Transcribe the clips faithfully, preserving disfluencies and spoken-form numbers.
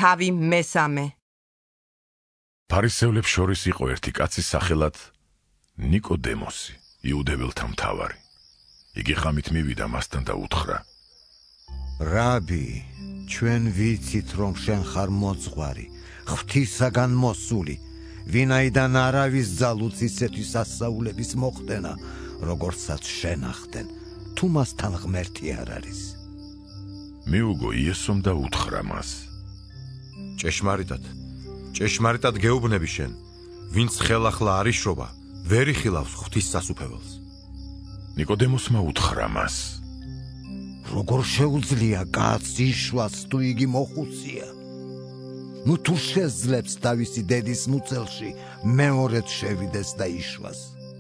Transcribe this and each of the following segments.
თავი მესამე. ფარისევლებს შორის იყო ერთი კაცი სახელად ნიკოდემოსი, იუდეველთა მთავარი. იგი ხამით მივიდა მასთან და უთხრა: რაბი, ჩვენ ვიცით, რომ შენ ხარ მოძღვარი, ღვთისაგან მოსული, ვინაიდან არავის ძალუც ისეთი სასწაულების მოხდენა, როგორცაც შენ ახდენ, თუ მასთან ღმერთი არ არის. მიუგო იესომ და უთხრა მას: ჭეშმარიტად, ჭეშმარიტად გეუბნები შენ, ვინც ხელახლა არ იშრობა, ვერ იხილავს ღვთის სასუფეველს. ნიკოდემოსმა უთხრა მას: როგორ შეუძლია კაცს იშვას, თუ იგი მოხუცია? ნუ თუ შეძლებს თავისი დედის მუცელში მეორედ შევიდეს და იშვას.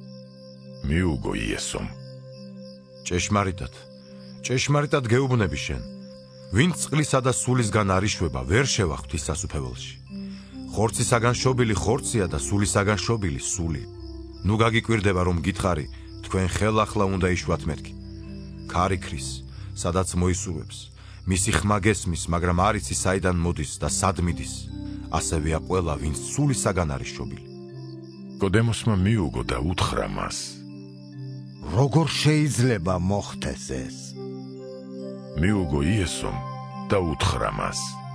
მიუგო იესომ: ჭეშმარიტად, ჭეშმარიტად გეუბნები შენ, ვინც წყლისა და სულისგან არ იშვება, ვერ შევა ღვთის სასუფეველში. ხორცისაგან შობილი ხორცია და სულისაგან შობილი სული. ნუ გაგიკვირდება, რომ გითხარი, თქვენ ხელახლა უნდა იშვათ მეთქი. ქარი ქრის, სადაც მოისურვებს, მისი ხმა გესმის, მაგრამ არ იცის საიდან მოდის და სად მიდის. ასევეა ყველა, ვინც სულისაგან არის შობილი. ნიკოდემოსმა მიუგო და უთხრა მას: როგორ შეიძლება მოხდეს ეს? მიუგო იესომ და უთხრა მას: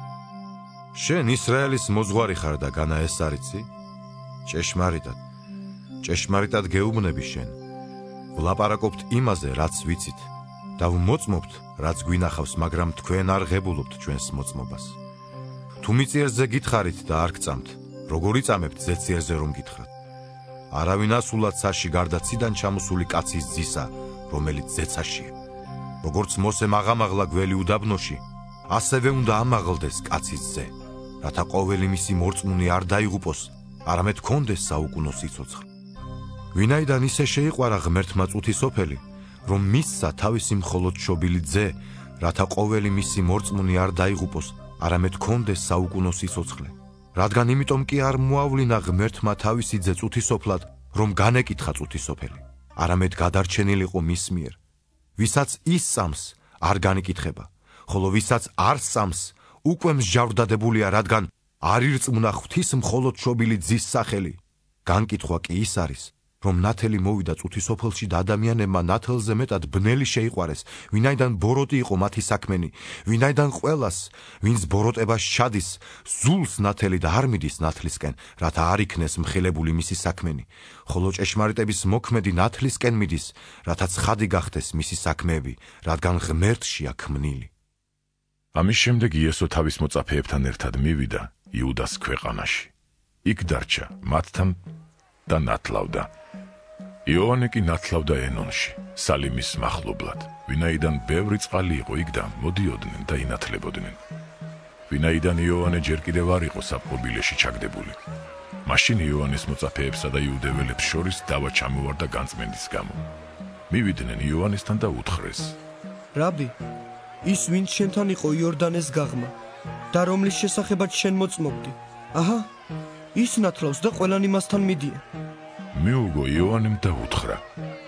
შენ ისრაელის მოძღვარი ხარ და განა ეს არ იცი? ჭეშმარიტად, ჭეშმარიტად გეუბნები შენ, ვლაპარაკობთ იმაზე, რაც ვიცით, და ვმოწმობთ, რაც გვინახავს, მაგრამ თქვენ არ ღებულობთ ჩვენს მოწმობას. თუ მიწიერზე გითხარით და არ გწამთ, როგორ იწამებთ ზეციერზე რომ გითხრათ? არავინ ასულად ცაში გარდა ციდან ჩამოსული კაცის ძისა, რომელიც ზეცაშია. როგორც მოსემ აღამაღლა გველი უდაბნოში, ასევე უნდა ამაღლდეს კაცის ზე, რათა ყოველი მისი მორწმუნე არ დაიღუპოს, არამედ კონდეს საუკუნო სიცოცხლე. ვინაიდან ისე შეიყვარა ღმერთმა წუთი სოფელი, რომ მისცა თავისი მხოლოდ შობილი ძე, რათა ყოველი მისი მორწმუნე არ დაიღუპოს, არამედ კონდეს საუკუნო სიცოცხლე. რადგან იმიტომ კი არ მოავლინა ღმერთმა თავისი ძე წუთისოფლად, რომ განეკითხა წუთისოფელი, არამედ გადარჩენილიყო მის მიერ. ვისაც ის წამს, არ განიკითხება, ხოლო ვისაც არ წამს, უკვე მსჯავრდადებულია, რადგან არ ირწმუნა ღვთის მხოლოდ შობილი ძის სახელი. განკითხვა კი ის არის, რომ ნათელი მოვიდა წუთისოფელში და ადამიანებმა ნათელზე მეტად ბნელი შეიყვარეს, ვინაიდან ბოროტი იყო მათი საქმენი, ვინაიდან ყველას, ვინც ბოროტებას ჩადის, ზულს ნათელი და არ მიდის ნათლისკენ, რათა არ იქნეს მხილებული მისი საქმენი, ხოლო ჭეშმარიტების მოქმედი ნათლისკენ მიდის, რათა ცხადი გახდეს მისი საქმეები, რადგან ღმერთშია ქმნილი. ამის შემდეგ იესო თავის მოწაფეებთან ერთად მივიდა იუდას ქვეყანაში. იქ დარჩა მათთან და ნათლავდა. იოანე კი ნათლავდა ენონში, სალიმის მახლობლად, ვინაიდან ბევრი წყალი იყო იქ და მოდიოდნენ და ინათლებოდნენ. ვინაიდან იოანე ჯერ კიდევ არ იყო საპყრობილეში ჩაგდებული. მაშინ იოანეს მოწაფეებსა და იუდეველებს შორის დავა ჩამოვარდა განწმენდის გამო. მივიდნენ იოანესთან და უთხრეს: რაბი, ის ვინც შენთან იყო იორდანეს გაღმა და რომლის შესახებაც შენ მოწმობდი, აჰა, ის ნათლავს და ყველანი მასთან მიდიან. მიუგო იოანემ და უთხრა: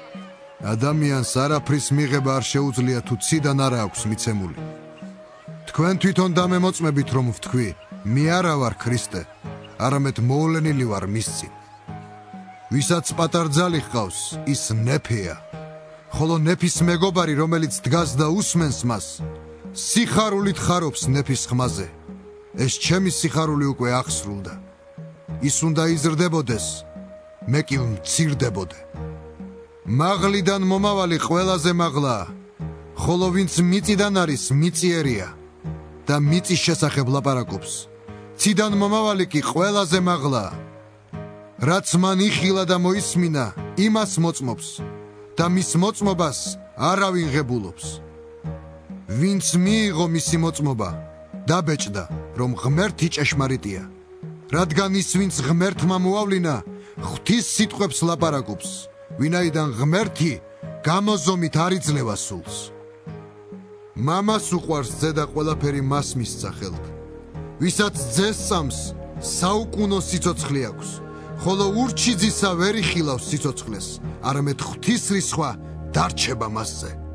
ადამიანს არაფრის მიღება არ შეუძლია, თუ ციდან არ აქვს მიცემული. თქვენ თვითონ დამემოწმებით, რომ ვთქვი, მე არა ვარ ქრისტე, არამედ მოვლენილი ვარ მის წინ. ვისაც პატარძალი ჰყავს, ის ნეფეა, ხოლო ნეფის მეგობარი, რომელიც დგას და უსმენს მას, სიხარულით ხარობს ნეფის ხმაზე. ეს ჩემი სიხარული უკვე აღსრულდა. ის უნდა იზრდებოდეს, მე კი მცირდებოდე. მაღლიდან მომავალი ყველაზე მაღლაა, ხოლო ვინც მიწიდან არის, მიწიერია და მიწის შესახებ ლაპარაკობს. ციდან მომავალი კი ყველაზე მაღლაა. რაც მან იხილა და მოისმინა, იმას მოწმობს და მის მოწმობას არავინ ღებულობს. ვინც მიიღო მისი მოწმობა, დაბეჭდა, რომ ღმერთი ჭეშმარიტია. რადგან ის, ვინც ღმერთმა მოავლინა, ღვთის სიტყვებს ლაპარაკობს, ვინაიდან ღმერთი გამოზომით არ იძლევა სულს. მამას უყვარს ძე და ყველაფერი მას მისცა ხელთ. ვისაც ძეს წამს, საუკუნო სიცოცხლე აქვს, ხოლო ურჩი ძისა ვერ იხილავს სიცოცხლეს, არამედ ღვთის რისხვა დარჩება მასზე.